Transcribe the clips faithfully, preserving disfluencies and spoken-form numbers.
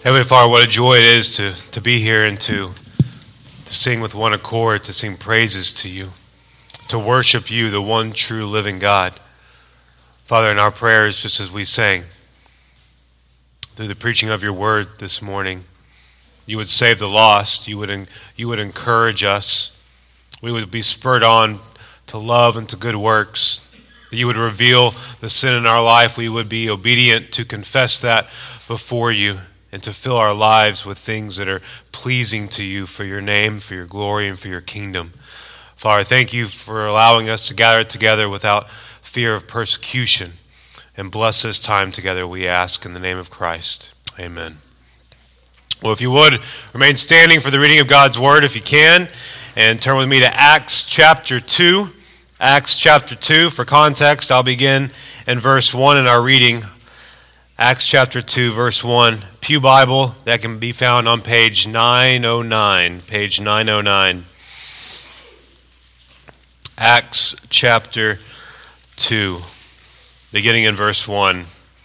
Heavenly Father, what a joy it is to, to be here and to, to sing with one accord, to sing praises to you, to worship you, the one true living God. Father, in our prayers, just as we sang, through the preaching of your word this morning, you would save the lost, you would, you would encourage us, we would be spurred on to love and to good works, that you would reveal the sin in our life, we would be obedient to confess that before you, and to fill our lives with things that are pleasing to you for your name, for your glory, and for your kingdom. Father, thank you for allowing us to gather together without fear of persecution. And bless this time together, we ask in the name of Christ. Amen. Well, if you would, remain standing for the reading of God's word if you can, and turn with me to Acts chapter two. Acts chapter two. For context, I'll begin in verse one in our reading. Acts chapter two, verse one, Pew Bible, that can be found on page nine oh nine, page nine oh nine. Acts chapter two, beginning in verse one.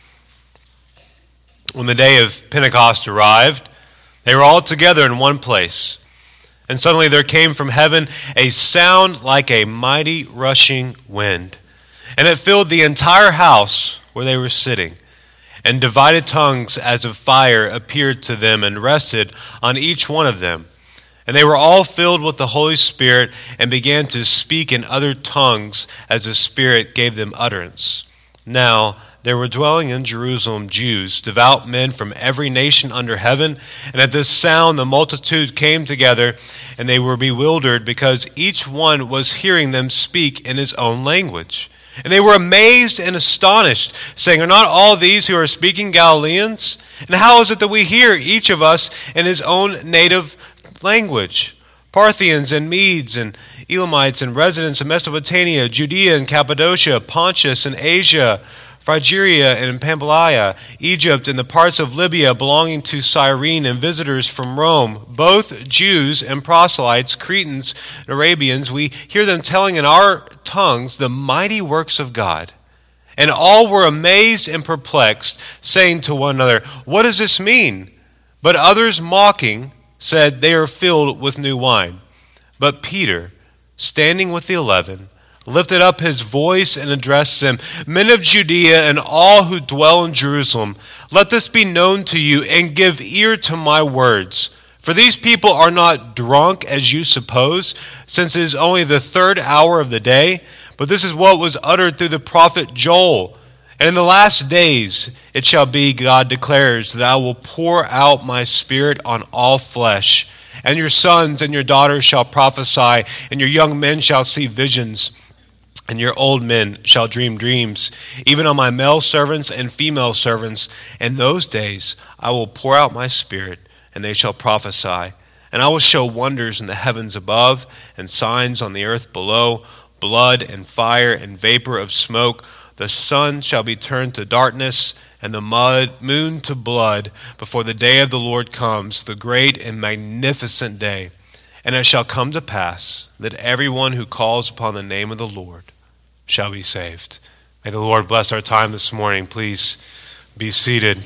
When the day of Pentecost arrived, they were all together in one place, and suddenly there came from heaven a sound like a mighty rushing wind, and it filled the entire house where they were sitting. And divided tongues as of fire appeared to them and rested on each one of them. And they were all filled with the Holy Spirit and began to speak in other tongues as the Spirit gave them utterance. Now there were dwelling in Jerusalem Jews, devout men from every nation under heaven. And at this sound the multitude came together, and they were bewildered because each one was hearing them speak in his own language. And they were amazed and astonished, saying, "Are not all these who are speaking Galileans? And how is it that we hear, each of us, in his own native language? Parthians and Medes and Elamites and residents of Mesopotamia, Judea and Cappadocia, Pontus and Asia, Phrygia and Pamphylia, Egypt and the parts of Libya belonging to Cyrene, and visitors from Rome, both Jews and proselytes, Cretans and Arabians, we hear them telling in our tongues the mighty works of God." And all were amazed and perplexed, saying to one another, "What does this mean?" But others, mocking, said, "They are filled with new wine." But Peter, standing with the eleven, lifted up his voice and addressed them, "Men of Judea and all who dwell in Jerusalem, let this be known to you, and give ear to my words. For these people are not drunk as you suppose, since it is only the third hour of the day, but this is what was uttered through the prophet Joel. And in the last days it shall be, God declares, that I will pour out my Spirit on all flesh, and your sons and your daughters shall prophesy, and your young men shall see visions, and your old men shall dream dreams, even on my male servants and female servants. In those days I will pour out my Spirit, and they shall prophesy. And I will show wonders in the heavens above, and signs on the earth below, blood and fire and vapor of smoke. The sun shall be turned to darkness, and the mud, moon to blood, before the day of the Lord comes, the great and magnificent day. And it shall come to pass that everyone who calls upon the name of the Lord shall be saved." May the Lord bless our time this morning. Please be seated.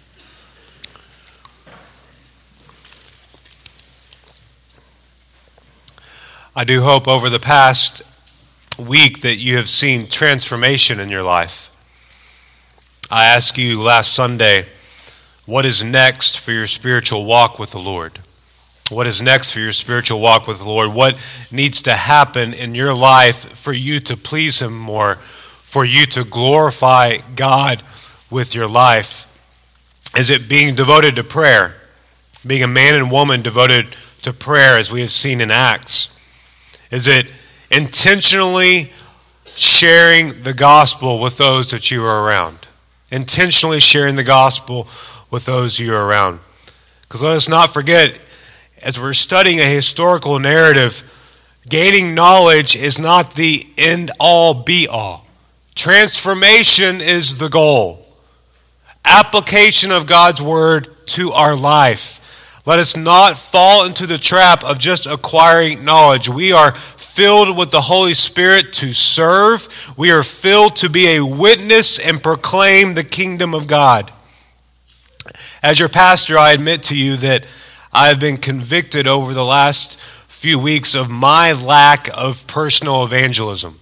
I do hope over the past week that you have seen transformation in your life. I asked you last Sunday, what is next for your spiritual walk with the Lord? What is next for your spiritual walk with the Lord? What needs to happen in your life for you to please Him more, for you to glorify God with your life? Is it being devoted to prayer? Being a man and woman devoted to prayer, as we have seen in Acts? Is it intentionally sharing the gospel with those that you are around? Intentionally sharing the gospel with those you are around. Because let us not forget, as we're studying a historical narrative, gaining knowledge is not the end-all, be-all. Transformation is the goal. Application of God's word to our life. Let us not fall into the trap of just acquiring knowledge. We are filled with the Holy Spirit to serve. We are filled to be a witness and proclaim the kingdom of God. As your pastor, I admit to you that I have been convicted over the last few weeks of my lack of personal evangelism.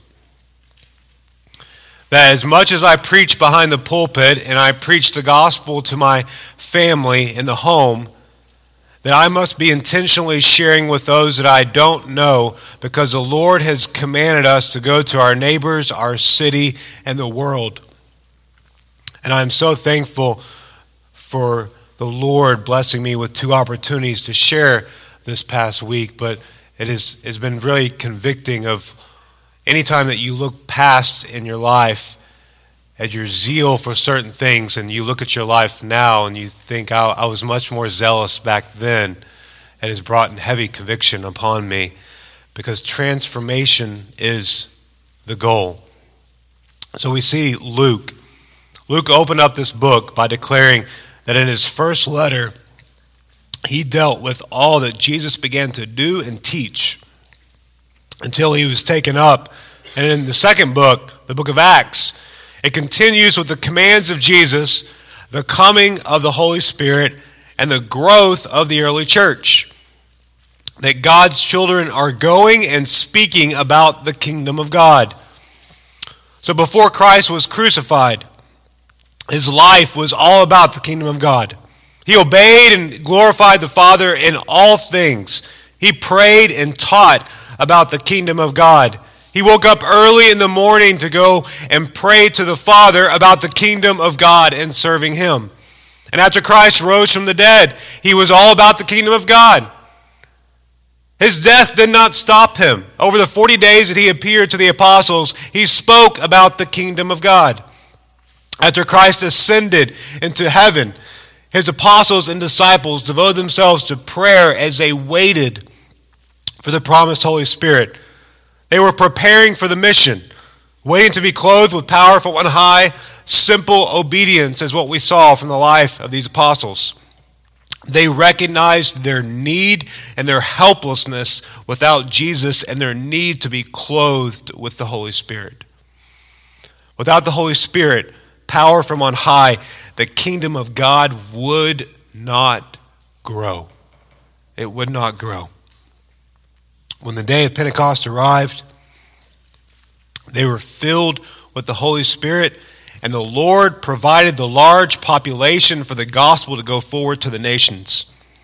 That as much as I preach behind the pulpit and I preach the gospel to my family in the home, that I must be intentionally sharing with those that I don't know, because the Lord has commanded us to go to our neighbors, our city, and the world. And I'm so thankful for the Lord blessing me with two opportunities to share this past week, but it is, has been really convicting of any time that you look past in your life at your zeal for certain things, and you look at your life now and you think, I, I was much more zealous back then. It has brought heavy conviction upon me, because transformation is the goal. So we see Luke. Luke opened up this book by declaring that in his first letter, he dealt with all that Jesus began to do and teach until he was taken up. And in the second book, the book of Acts, it continues with the commands of Jesus, the coming of the Holy Spirit, and the growth of the early church. That God's children are going and speaking about the kingdom of God. So before Christ was crucified, his life was all about the kingdom of God. He obeyed and glorified the Father in all things. He prayed and taught about the kingdom of God. He woke up early in the morning to go and pray to the Father about the kingdom of God and serving him. And after Christ rose from the dead, he was all about the kingdom of God. His death did not stop him. Over the forty days that he appeared to the apostles, he spoke about the kingdom of God. After Christ ascended into heaven, his apostles and disciples devoted themselves to prayer as they waited for the promised Holy Spirit. They were preparing for the mission, waiting to be clothed with power from on high. Simple obedience is what we saw from the life of these apostles. They recognized their need and their helplessness without Jesus, and their need to be clothed with the Holy Spirit. Without the Holy Spirit, power from on high, the kingdom of God would not grow. It would not grow. When the day of Pentecost arrived, they were filled with the Holy Spirit, and the Lord provided the large population for the gospel to go forward to the nations.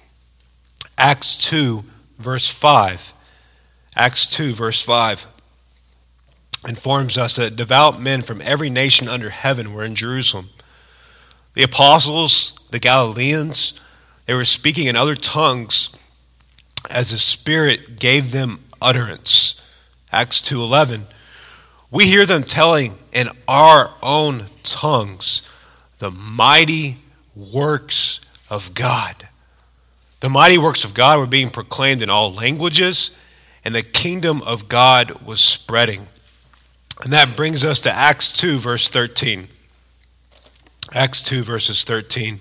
Acts two, verse five. Acts two, verse five. Informs us that devout men from every nation under heaven were in Jerusalem. The apostles, the Galileans, they were speaking in other tongues as the Spirit gave them utterance. Acts two eleven. We hear them telling in our own tongues the mighty works of God. The mighty works of God were being proclaimed in all languages, and the kingdom of God was spreading. And that brings us to Acts two, verse thirteen. Acts two, verses thirteen.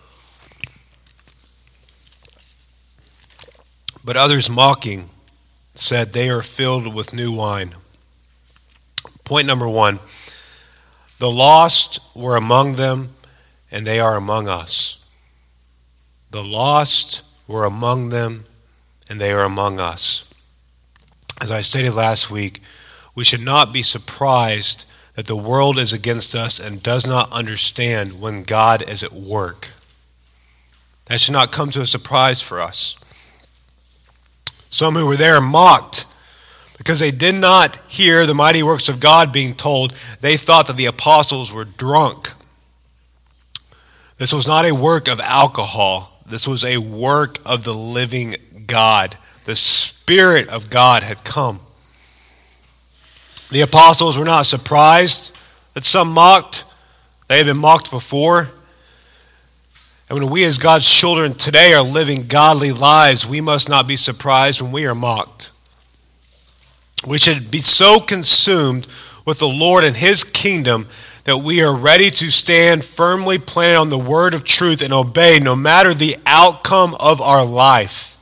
But others mocking said, they are filled with new wine. Point number one, the lost were among them, and they are among us. The lost were among them, and they are among us. As I stated last week, we should not be surprised that the world is against us and does not understand when God is at work. That should not come to a surprise for us. Some who were there mocked because they did not hear the mighty works of God being told. They thought that the apostles were drunk. This was not a work of alcohol. This was a work of the living God. The Spirit of God had come. The apostles were not surprised that some mocked. They had been mocked before. And when we as God's children today are living godly lives, we must not be surprised when we are mocked. We should be so consumed with the Lord and His kingdom that we are ready to stand firmly planted on the word of truth and obey no matter the outcome of our life.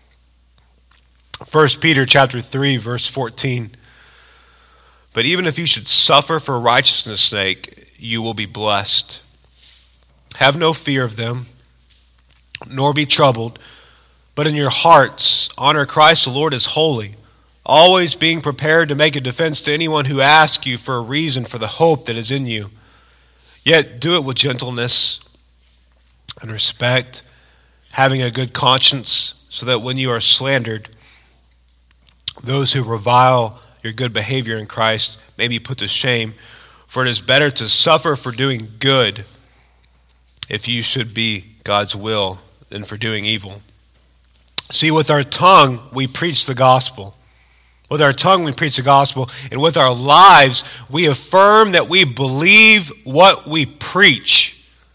First Peter chapter three, verse fourteen. But even if you should suffer for righteousness' sake, you will be blessed. Have no fear of them, nor be troubled, but in your hearts honor Christ the Lord as holy, always being prepared to make a defense to anyone who asks you for a reason for the hope that is in you. Yet do it with gentleness and respect, having a good conscience, so that when you are slandered, those who revile your good behavior in Christ may be put to shame. For it is better to suffer for doing good, if you should be God's will, than for doing evil. See, with our tongue we preach the gospel. With our tongue we preach the gospel, and with our lives we affirm that we believe what we preach.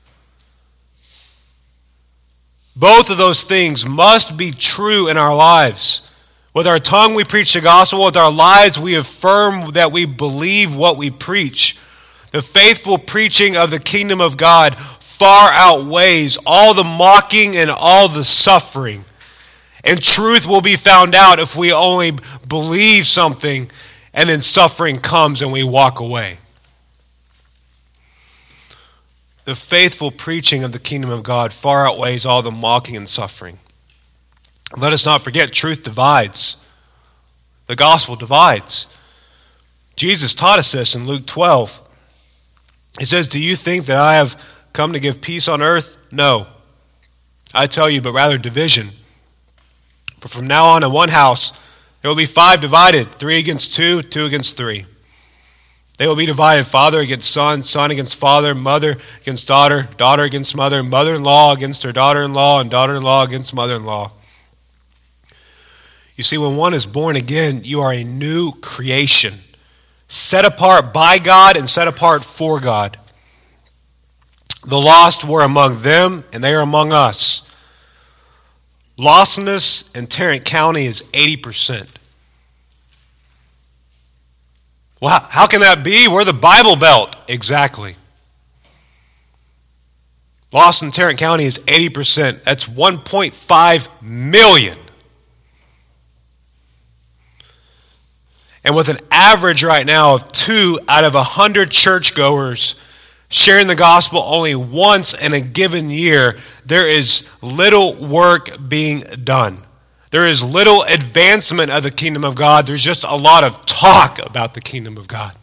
Both of those things must be true in our lives. With our tongue we preach the gospel. With our lives we affirm that we believe what we preach. The faithful preaching of the kingdom of God far outweighs all the mocking and all the suffering. And truth will be found out if we only believe something and then suffering comes and we walk away. The faithful preaching of the kingdom of God far outweighs all the mocking and suffering. Let us not forget, truth divides. The gospel divides. Jesus taught us this in Luke twelve. He says, do you think that I have come to give peace on earth? No. I tell you, but rather division. For from now on in one house there will be five divided, three against two, two against three. They will be divided, father against son, son against father, mother against daughter, daughter against mother, mother-in-law against her daughter-in-law, and daughter-in-law against mother-in-law. You see, when one is born again, you are a new creation, set apart by God and set apart for God. The lost were among them, and they are among us. Lostness in Tarrant County is eighty percent. Well, how can that be? We're the Bible Belt. Exactly. Lost in Tarrant County is eighty percent. That's one point five million. And with an average right now of two out of one hundred churchgoers sharing the gospel only once in a given year, there is little work being done. There is little advancement of the kingdom of God. There's just a lot of talk about the kingdom of God.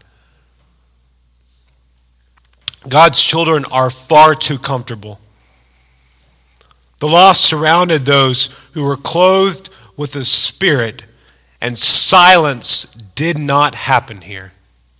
God's children are far too comfortable. The lost surrounded those who were clothed with the Spirit, and silence did not happen here.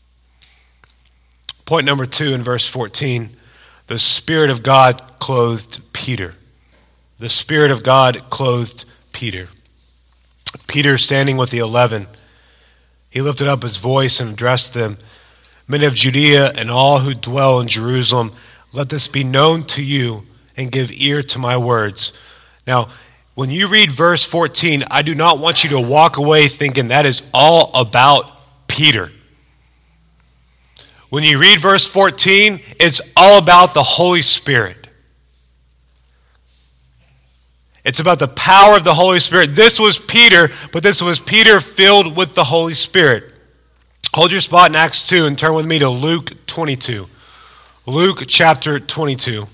Point number two in verse fourteen, the Spirit of God clothed Peter. The Spirit of God clothed Peter. Peter, standing with the eleven, he lifted up his voice and addressed them. Men of Judea and all who dwell in Jerusalem, let this be known to you and give ear to my words. Now, when you read verse fourteen, I do not want you to walk away thinking that is all about Peter. When you read verse fourteen, it's all about the Holy Spirit. It's about the power of the Holy Spirit. This was Peter, but this was Peter filled with the Holy Spirit. Hold your spot in Acts two and turn with me to Luke twenty-two. Luke chapter twenty-two.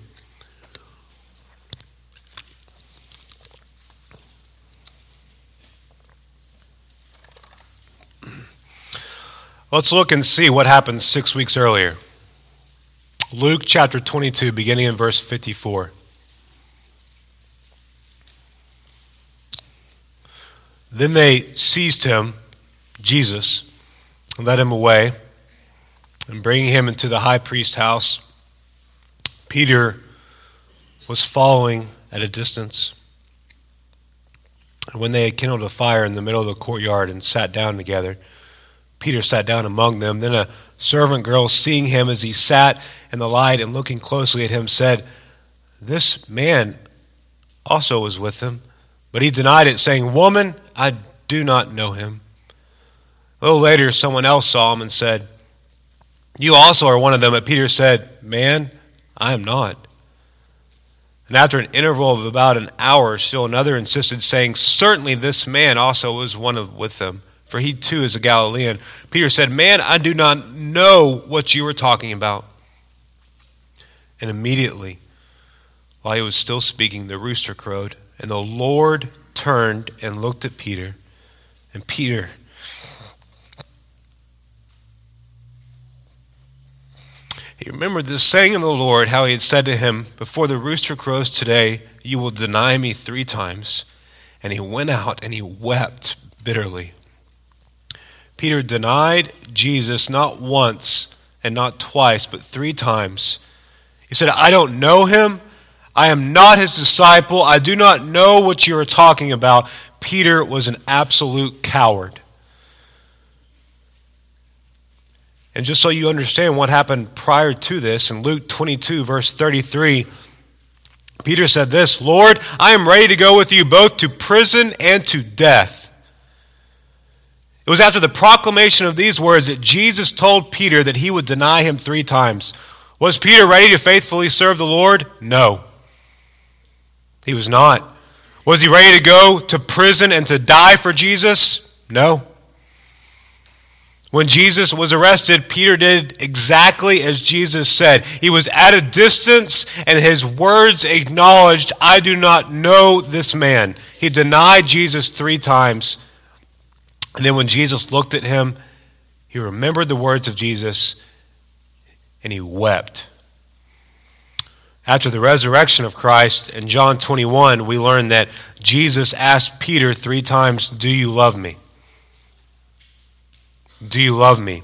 Let's look and see what happened six weeks earlier. Luke chapter twenty-two, beginning in verse fifty-four. Then they seized him, Jesus, and led him away, and bringing him into the high priest's house, Peter was following at a distance. And when they had kindled a fire in the middle of the courtyard and sat down together, Peter sat down among them. Then a servant girl, seeing him as he sat in the light and looking closely at him, said, "This man also was with him." But he denied it, saying, "Woman, I do not know him." A little later, someone else saw him and said, "You also are one of them." But Peter said, "Man, I am not." And after an interval of about an hour, still another insisted, saying, "Certainly this man also was one of with them, for he too is a Galilean." Peter said, "Man, I do not know what you are talking about." And immediately While he was still speaking, the rooster crowed, and the Lord turned and looked at Peter. And Peter, he remembered the saying of the Lord, how he had said to him, "Before the rooster crows today, you will deny me three times." And he went out and he wept bitterly. Peter denied Jesus not once and not twice, but three times. He said, "I don't know him. I am not his disciple. I do not know what you are talking about." Peter was an absolute coward. And just so you understand what happened prior to this, in Luke twenty-two, verse thirty-three, Peter said this, "Lord, I am ready to go with you both to prison and to death." It was after the proclamation of these words that Jesus told Peter that he would deny him three times. Was Peter ready to faithfully serve the Lord? No. He was not. Was he ready to go to prison and to die for Jesus? No. When Jesus was arrested, Peter did exactly as Jesus said. He was at a distance, and his words acknowledged, "I do not know this man." He denied Jesus three times. And then when Jesus looked at him, he remembered the words of Jesus, and he wept. After the resurrection of Christ, in John twenty-one, we learn that Jesus asked Peter three times, "Do you love me? Do you love me?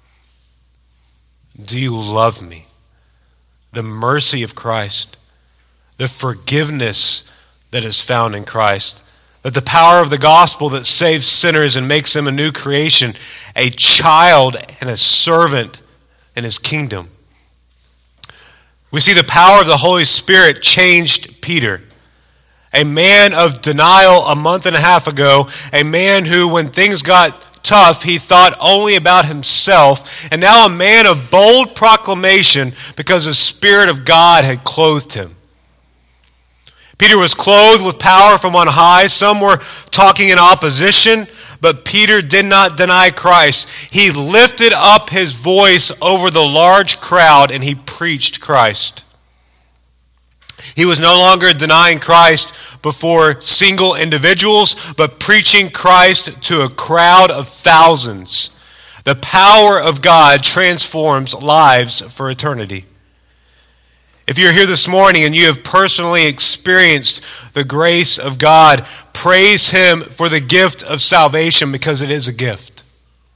Do you love me?" The mercy of Christ, the forgiveness that is found in Christ, that the power of the gospel that saves sinners and makes them a new creation, a child and a servant in his kingdom. We see the power of the Holy Spirit changed Peter. A man of denial a month and a half ago, a man who, when things got tough, he thought only about himself, and now a man of bold proclamation because the Spirit of God had clothed him. Peter was clothed with power from on high. Some were talking in opposition, but Peter did not deny Christ. He lifted up his voice over the large crowd and he preached Christ. He was no longer denying Christ before single individuals, but preaching Christ to a crowd of thousands. The power of God transforms lives for eternity. If you're here this morning and you have personally experienced the grace of God, praise Him for the gift of salvation, because it is a gift.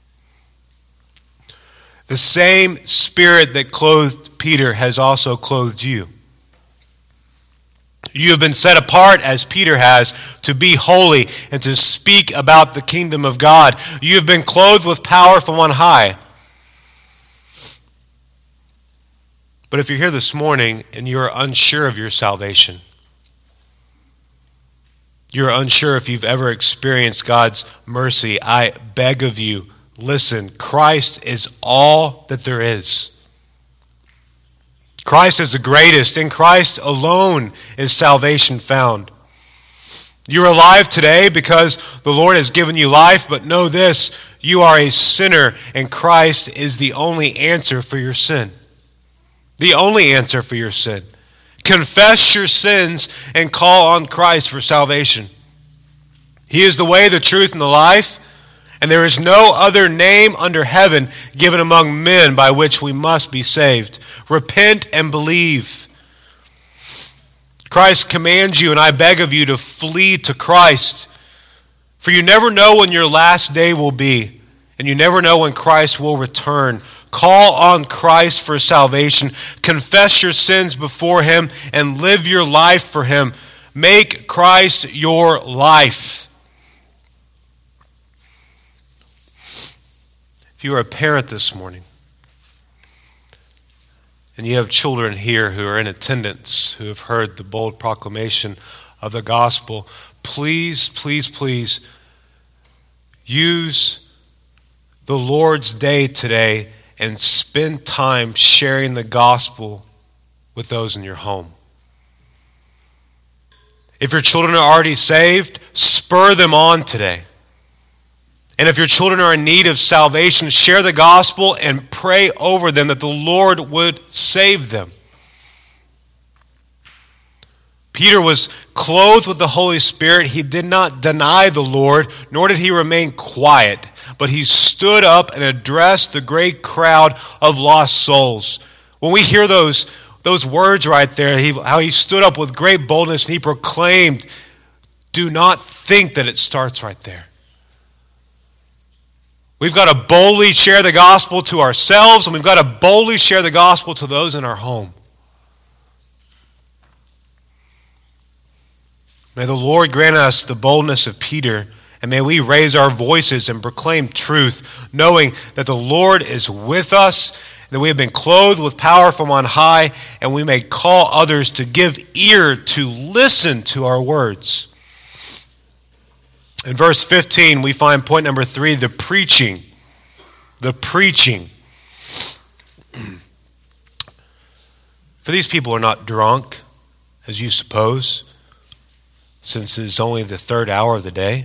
The same Spirit that clothed Peter has also clothed you. You have been set apart, as Peter has, to be holy and to speak about the kingdom of God. You have been clothed with power from on high. But if you're here this morning and you're unsure of your salvation, you're unsure if you've ever experienced God's mercy, I beg of you, listen, Christ is all that there is. Christ is the greatest. In Christ alone is salvation found. You're alive today because the Lord has given you life, but know this, you are a sinner, and Christ is the only answer for your sin. The only answer for your sin. Confess your sins and call on Christ for salvation. He is the way, the truth, and the life, and there is no other name under heaven given among men by which we must be saved. Repent and believe. Christ commands you, and I beg of you, to flee to Christ. For you never know when your last day will be, and you never know when Christ will return. Call on Christ for salvation. Confess your sins before Him and live your life for Him. Make Christ your life. If you are a parent this morning and you have children here who are in attendance, who have heard the bold proclamation of the gospel, please, please, please use the Lord's day today and spend time sharing the gospel with those in your home. If your children are already saved, spur them on today. And if your children are in need of salvation, share the gospel and pray over them that the Lord would save them. Peter was clothed with the Holy Spirit. He did not deny the Lord, nor did he remain quiet, but he stood up and addressed the great crowd of lost souls. When we hear those, those words right there, he, how he stood up with great boldness and he proclaimed, do not think that it starts right there. We've got to boldly share the gospel to ourselves, and we've got to boldly share the gospel to those in our home. May the Lord grant us the boldness of Peter, and may we raise our voices and proclaim truth, knowing that the Lord is with us, that we have been clothed with power from on high, and we may call others to give ear to listen to our words. In verse fifteen, we find point number three, the preaching. The preaching. For these people are not drunk, as you suppose, since it is only the third hour of the day.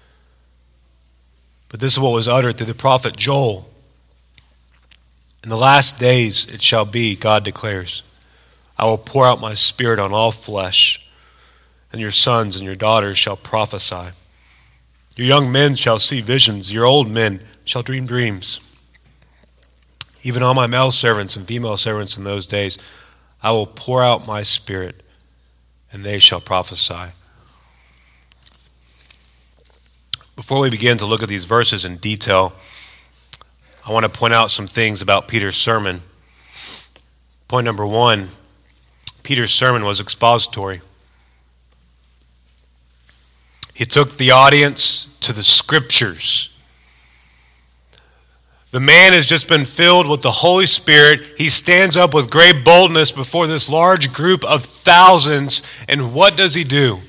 But this is what was uttered through the prophet Joel. In the last days it shall be, God declares, I will pour out my spirit on all flesh, and your sons and your daughters shall prophesy. Your young men shall see visions, your old men shall dream dreams. Even on my male servants and female servants in those days, I will pour out my spirit, and they shall prophesy. Before we begin to look at these verses in detail, I want to point out some things about Peter's sermon. Point number one, Peter's sermon was expository. He took the audience to the scriptures. The man has just been filled with the Holy Spirit. He stands up with great boldness before this large group of thousands, and what does he do?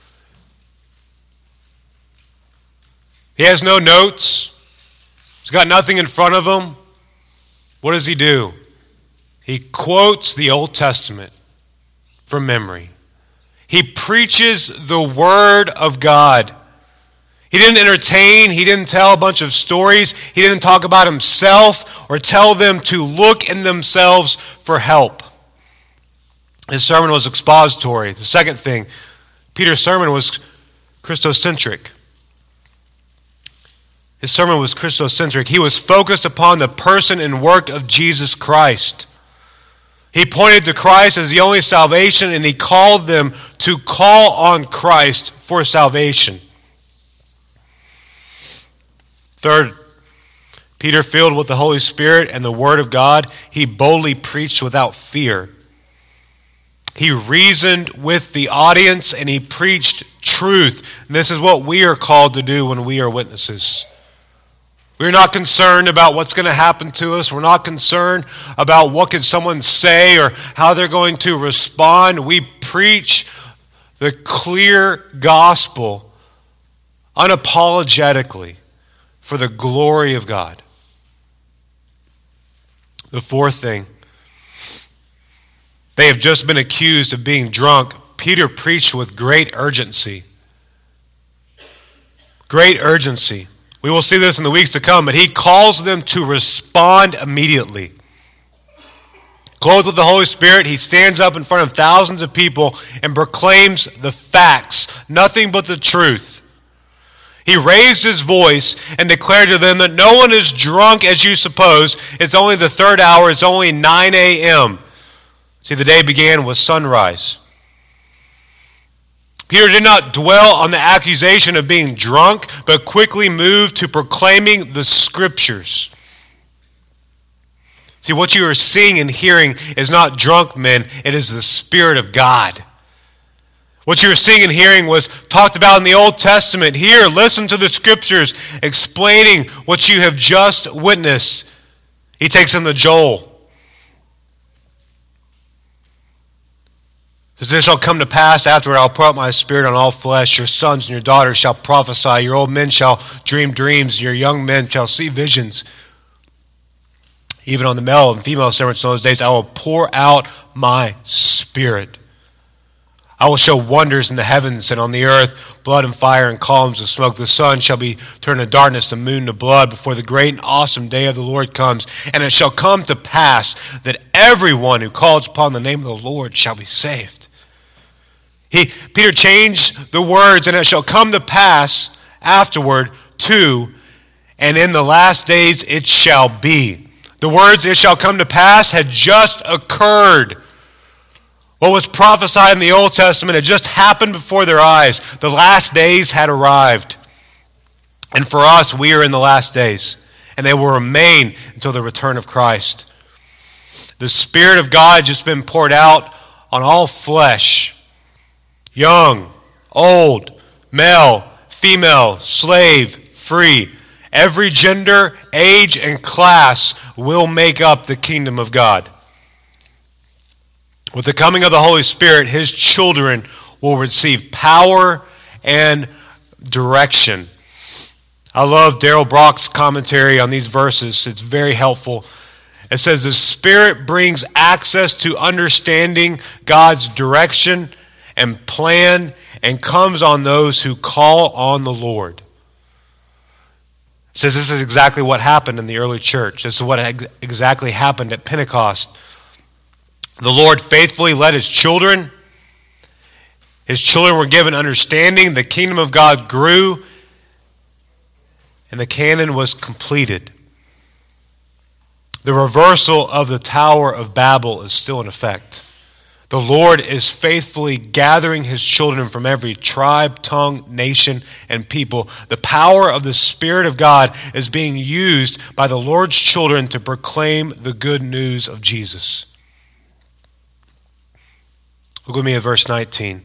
He has no notes. He's got nothing in front of him. What does he do? He quotes the Old Testament from memory. He preaches the Word of God. He didn't entertain. He didn't tell a bunch of stories. He didn't talk about himself or tell them to look in themselves for help. His sermon was expository. The second thing, Peter's sermon was Christocentric. His sermon was Christocentric. He was focused upon the person and work of Jesus Christ. He pointed to Christ as the only salvation, and he called them to call on Christ for salvation. Third, Peter, filled with the Holy Spirit and the Word of God, he boldly preached without fear. He reasoned with the audience and he preached truth. And this is what we are called to do when we are witnesses. We're not concerned about what's going to happen to us. We're not concerned about what can someone say or how they're going to respond. We preach the clear gospel unapologetically for the glory of God. The fourth thing, they have just been accused of being drunk. Peter preached with great urgency. Great urgency. We will see this in the weeks to come, but he calls them to respond immediately. Clothed with the Holy Spirit, he stands up in front of thousands of people and proclaims the facts, nothing but the truth. He raised his voice and declared to them that no one is drunk as you suppose. It's only the third hour, it's only nine a.m. See, the day began with sunrise. Peter did not dwell on the accusation of being drunk, but quickly moved to proclaiming the Scriptures. See, what you are seeing and hearing is not drunk men, it is the Spirit of God. What you are seeing and hearing was talked about in the Old Testament. Here, listen to the Scriptures explaining what you have just witnessed. He takes them to Joel. Says, this shall come to pass afterward, I'll pour out my spirit on all flesh. Your sons and your daughters shall prophesy. Your old men shall dream dreams. Your young men shall see visions. Even on the male and female servants in those days, I will pour out my spirit. I will show wonders in the heavens and on the earth, blood and fire and columns of smoke. The sun shall be turned to darkness, the moon to blood, before the great and awesome day of the Lord comes. And it shall come to pass that everyone who calls upon the name of the Lord shall be saved. He, Peter changed the words, and it shall come to pass afterward to, and in the last days it shall be. The words, it shall come to pass, had just occurred. What was prophesied in the Old Testament had just happened before their eyes. The last days had arrived. And for us, we are in the last days, and they will remain until the return of Christ. The Spirit of God has just been poured out on all flesh. Young, old, male, female, slave, free. Every gender, age, and class will make up the kingdom of God. With the coming of the Holy Spirit, His children will receive power and direction. I love Daryl Brock's commentary on these verses. It's very helpful. It says, the Spirit brings access to understanding God's direction and plan, and comes on those who call on the Lord. It says this is exactly what happened in the early church. This is what ex- exactly happened at Pentecost. The Lord faithfully led His children. His children were given understanding. The kingdom of God grew, and the canon was completed. The reversal of the Tower of Babel is still in effect. The Lord is faithfully gathering His children from every tribe, tongue, nation, and people. The power of the Spirit of God is being used by the Lord's children to proclaim the good news of Jesus. Look with me at verse nineteen.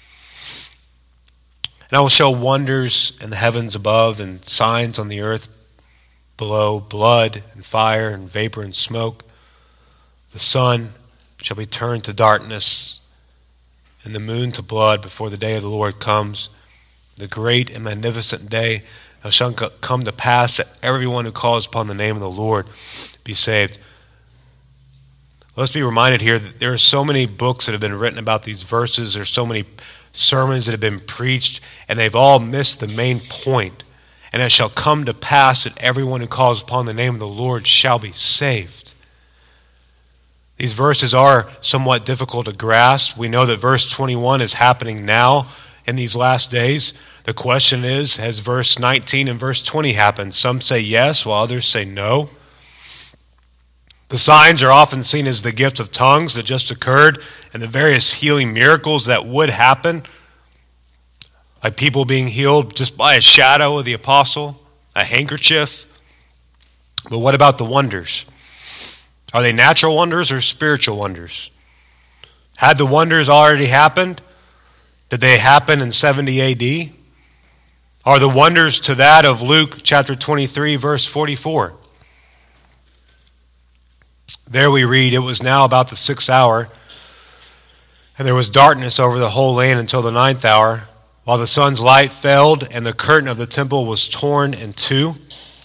And I will show wonders in the heavens above and signs on the earth below, blood and fire and vapor and smoke. The sun shall be turned to darkness, and the moon to blood before the day of the Lord comes, the great and magnificent day. It shall come to pass that everyone who calls upon the name of the Lord be saved. Let's be reminded here that there are so many books that have been written about these verses. There's so many sermons that have been preached, and they've all missed the main point. And it shall come to pass that everyone who calls upon the name of the Lord shall be saved. These verses are somewhat difficult to grasp. We know that verse twenty-one is happening now in these last days. The question is, has verse nineteen and verse twenty happened? Some say yes, while others say no. The signs are often seen as the gift of tongues that just occurred and the various healing miracles that would happen, like people being healed just by a shadow of the apostle, a handkerchief. But what about the wonders? Are they natural wonders or spiritual wonders? Had the wonders already happened? Did they happen in seventy A D? Are the wonders to that of Luke chapter twenty-three, verse forty-four? There we read, it was now about the sixth hour, and there was darkness over the whole land until the ninth hour, while the sun's light failed and the curtain of the temple was torn in two.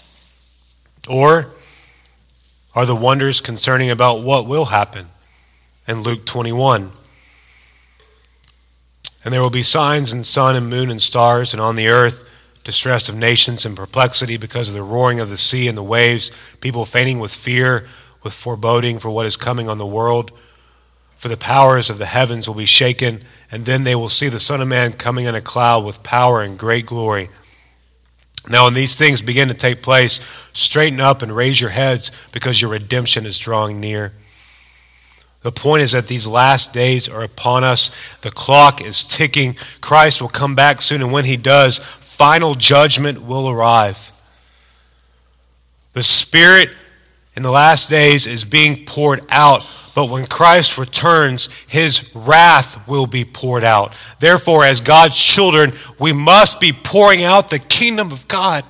Or are the wonders concerning about what will happen in Luke twenty-one? And there will be signs in sun and moon and stars, and on the earth distress of nations and perplexity because of the roaring of the sea and the waves, people fainting with fear, with foreboding for what is coming on the world. For the powers of the heavens will be shaken, and then they will see the Son of Man coming in a cloud with power and great glory. Now when these things begin to take place, straighten up and raise your heads, because your redemption is drawing near. The point is that these last days are upon us. The clock is ticking. Christ will come back soon, and when He does, final judgment will arrive. The Spirit in the last days is being poured out, but when Christ returns, His wrath will be poured out. Therefore, as God's children, we must be pouring out the kingdom of God.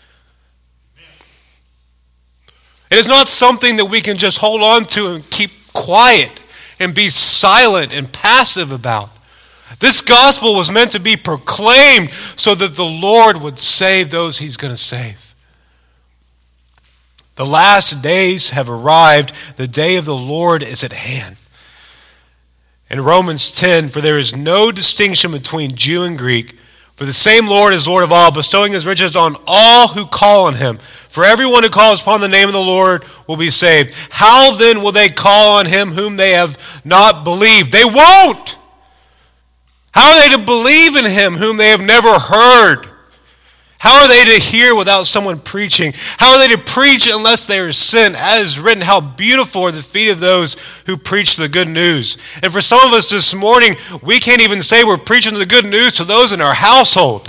It is not something that we can just hold on to and keep quiet and be silent and passive about. This gospel was meant to be proclaimed so that the Lord would save those He's going to save. The last days have arrived. The day of the Lord is at hand. In Romans ten, for there is no distinction between Jew and Greek, for the same Lord is Lord of all, bestowing His riches on all who call on Him. For everyone who calls upon the name of the Lord will be saved. How then will they call on Him whom they have not believed? They won't. How are they to believe in him whom they have never heard? How are they to hear without someone preaching? How are they to preach unless they are sent? As is written, how beautiful are the feet of those who preach the good news. And for some of us this morning, we can't even say we're preaching the good news to those in our household.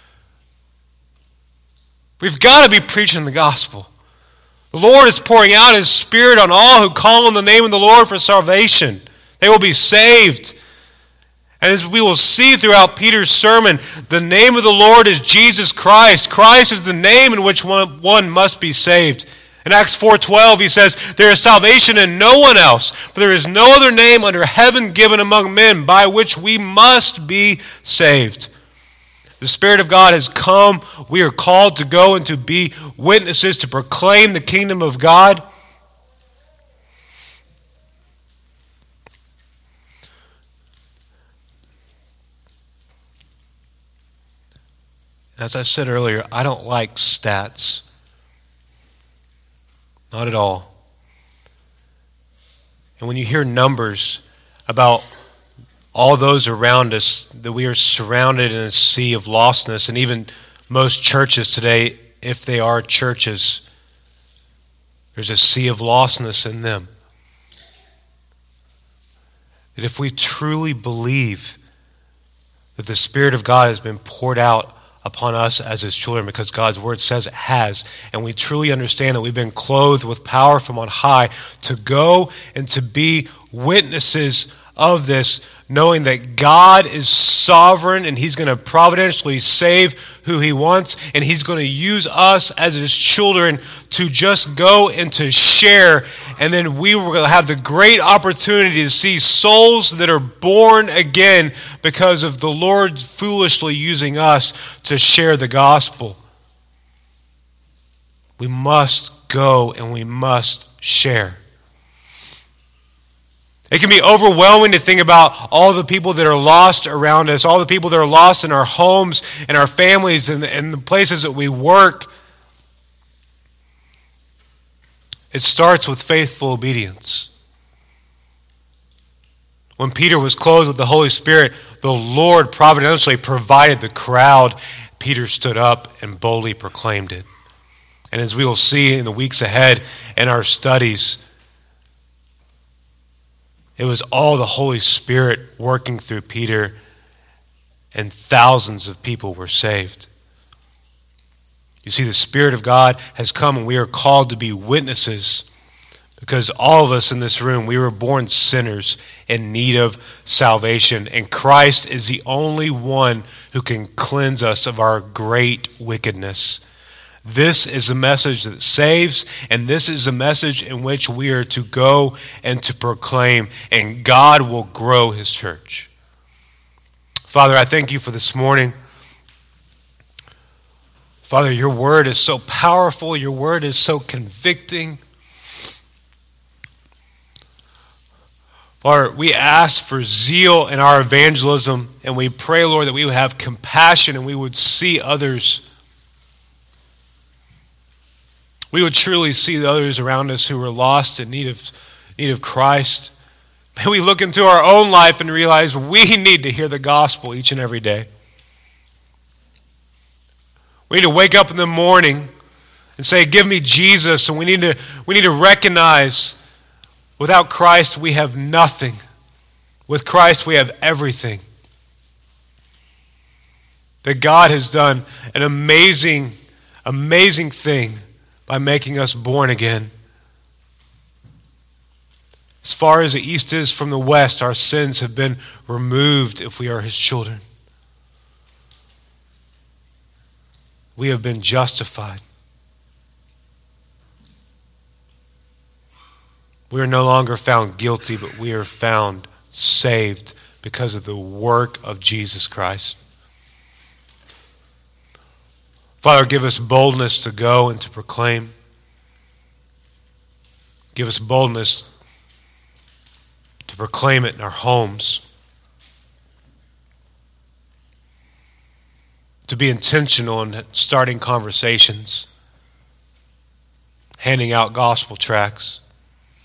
We've got to be preaching the gospel. The Lord is pouring out his Spirit on all who call on the name of the Lord for salvation. They will be saved. And as we will see throughout Peter's sermon, the name of the Lord is Jesus Christ. Christ is the name in which one, one must be saved. In Acts four twelve, he says, there is salvation in no one else, for there is no other name under heaven given among men by which we must be saved. The Spirit of God has come. We are called to go and to be witnesses, to proclaim the kingdom of God. As I said earlier, I don't like stats. Not at all. And when you hear numbers about all those around us, that we are surrounded in a sea of lostness, and even most churches today, if they are churches, there's a sea of lostness in them. That if we truly believe that the Spirit of God has been poured out upon us as his children, because God's word says it has, and we truly understand that we've been clothed with power from on high to go and to be witnesses of this, knowing that God is sovereign and he's going to providentially save who he wants, and he's going to use us as his children to just go and to share, and then we will have the great opportunity to see souls that are born again because of the Lord foolishly using us to share the gospel. We must go and we must share. It can be overwhelming to think about all the people that are lost around us, all the people that are lost in our homes and our families and the, and the places that we work. It starts with faithful obedience. When Peter was clothed with the Holy Spirit, the Lord providentially provided the crowd. Peter stood up and boldly proclaimed it. And as we will see in the weeks ahead in our studies, it was all the Holy Spirit working through Peter, and thousands of people were saved. You see, the Spirit of God has come, and we are called to be witnesses, because all of us in this room, we were born sinners in need of salvation, and Christ is the only one who can cleanse us of our great wickedness. This is a message that saves, and this is a message in which we are to go and to proclaim, and God will grow his church. Father, I thank you for this morning. Father, your word is so powerful. Your word is so convicting. Lord, we ask for zeal in our evangelism, and we pray, Lord, that we would have compassion and we would see others. We would truly see the others around us who are lost in need of, need of Christ. May we look into our own life and realize we need to hear the gospel each and every day. We need to wake up in the morning and say, give me Jesus. And we need to, we need to recognize without Christ we have nothing. With Christ we have everything. That God has done an amazing, amazing thing by making us born again. As far as the east is from the west, our sins have been removed if we are his children. We have been justified. We are no longer found guilty, but we are found saved because of the work of Jesus Christ. Father, give us boldness to go and to proclaim. Give us boldness to proclaim it in our homes. To be intentional in starting conversations, handing out gospel tracts,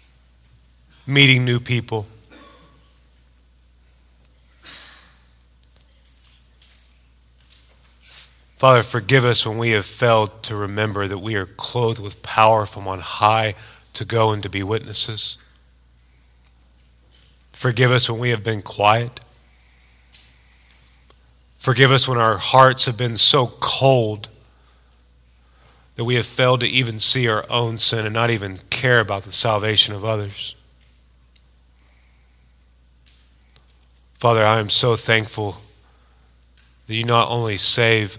meeting new people. Father, forgive us when we have failed to remember that we are clothed with power from on high to go and to be witnesses. Forgive us when we have been quiet. Forgive us when our hearts have been so cold that we have failed to even see our own sin and not even care about the salvation of others. Father, I am so thankful that you not only save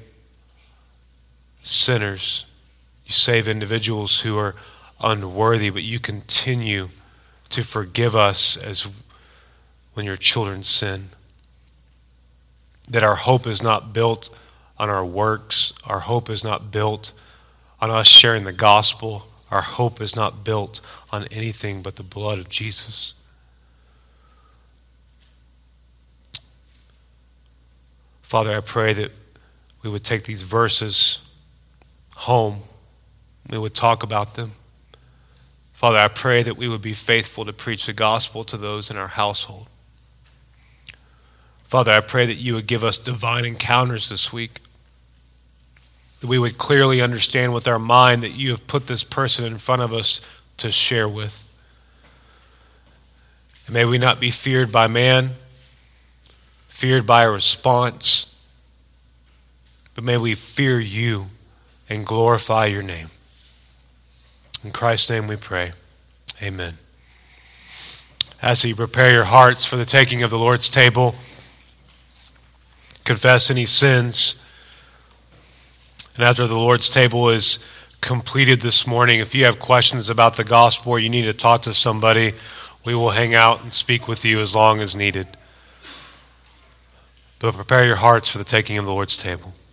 sinners, you save individuals who are unworthy, but you continue to forgive us as when your children sin. That our hope is not built on our works. Our hope is not built on us sharing the gospel. Our hope is not built on anything but the blood of Jesus. Father, I pray that we would take these verses home. We would talk about them. Father, I pray that we would be faithful to preach the gospel to those in our household. Father, I pray that you would give us divine encounters this week. That we would clearly understand with our mind that you have put this person in front of us to share with. And may we not be feared by man, feared by a response, but may we fear you and glorify your name. In Christ's name we pray. Amen. As you prepare your hearts for the taking of the Lord's table, confess any sins. And after the Lord's table is completed this morning, if you have questions about the gospel or you need to talk to somebody, we will hang out and speak with you as long as needed. But prepare your hearts for the taking of the Lord's table.